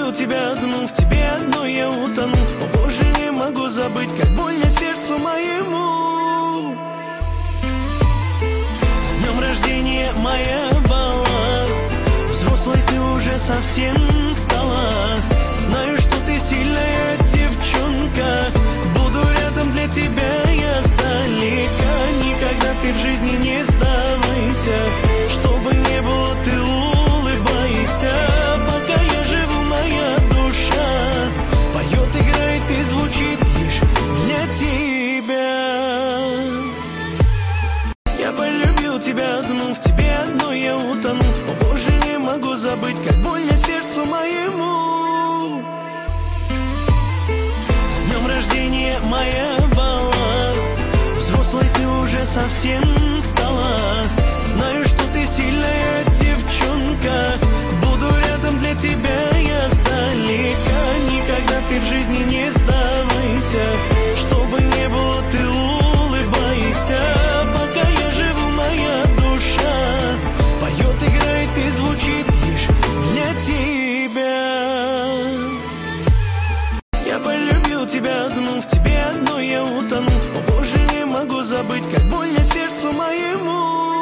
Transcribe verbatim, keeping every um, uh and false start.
полюбил тебя одну, в тебе одной я утону. О Боже, не могу забыть, как больно сердцу моему. С днем рождения, моя бала, взрослой ты уже совсем стала. Знаю, что ты сильная девчонка, буду рядом для тебя я сдалека. Никогда ты в жизни не сдавайся, чтобы не было, ты улыбайся. Пока я живу, моя душа поет, играет и звучит лишь для тебя. Я полюбил тебя одну, в тебе одной я утону. О Боже, не могу забыть, как больно сердцу моему. С днем рождения, моя бала, взрослой ты уже совсем стала. Знаю, что ты сильная девчонка, буду рядом для тебя я сдалека. Никогда ты в жизни не сдавайся, чтобы не было, ты улыбайся. Пока я живу, моя душа поет, играет и звучит лишь для тебя. Я полюбил тебя одну, в тебе